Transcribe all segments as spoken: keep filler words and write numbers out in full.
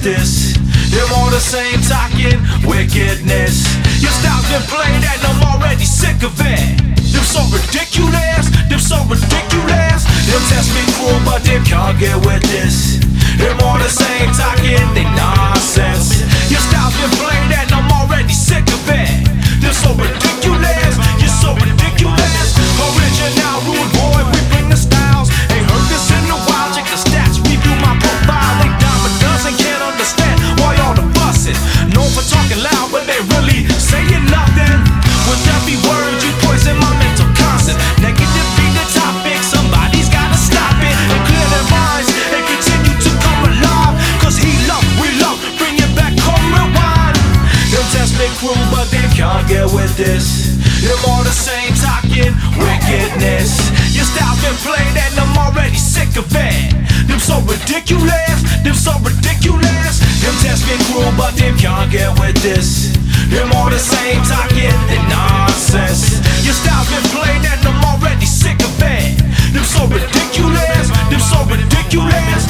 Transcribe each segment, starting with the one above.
this. Them all the same talking wickedness. Your style's been played and I'm already sick of it. Them so ridiculous, them so ridiculous. Them test me cool but they can't get with this. Them all the same talking, they nonsense. Your style's been played and I'm already sick of it. Them so ridiculous, you're so ridiculous. Original rude boy, we bring the styles. Ain't heard this in a while, check the stats, review my profile. They dime a dozen, can't understand why all the fussing. Known for talking loud, but they really saying nothing. With every word you poison my mental constant. Negative be the topic, somebody's gotta stop it. And clear their minds and continue to come alive. Cause he love, we love, bring it back, come rewind. Them test big crew, but they can't get with this. Them all the same talking wickedness. Your style's been played and I'm already sick of it. Them so ridiculous, them so ridiculous. Them test big crew, but they can't get with this. Them all the same talking and nonsense. Your style's been played and I'm already sick of it. Them so ridiculous, them so ridiculous.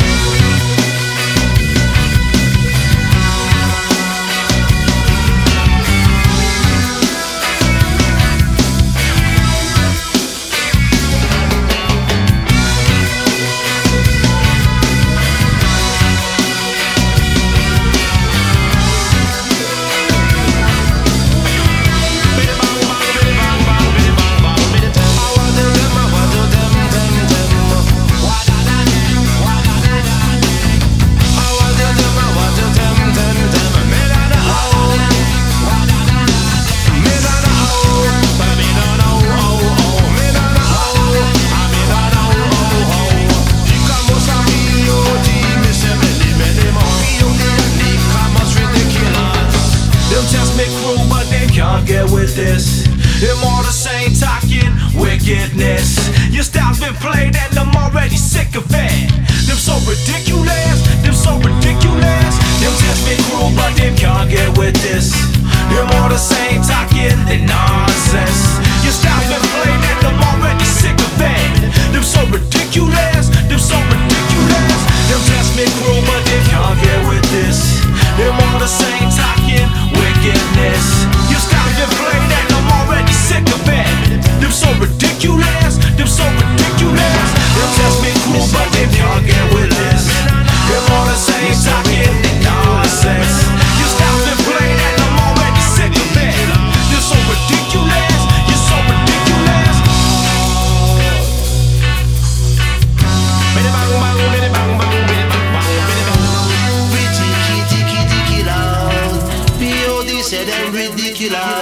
Get with this. Them all the same talking wickedness. Your style's been played and I'm already sick of it. Them so ridiculous, them so ridiculous. Them just been cruel but they can't get with this. Them all the same talking and nonsense. Your style's been played and I'm already sick of it. Them so ridiculous, them so ridiculous. Them just been cruel but they can't get with this. Them all the same talking wickedness. Your style's been played and I'm already sick of it. Them so ridiculous, them so ridiculous. Them just been cool but they can't get with this. Them all the same talking and nonsense. Your style's been played and I'm already sick of it. You're so ridiculous, you're so ridiculous. Said them ridiculous.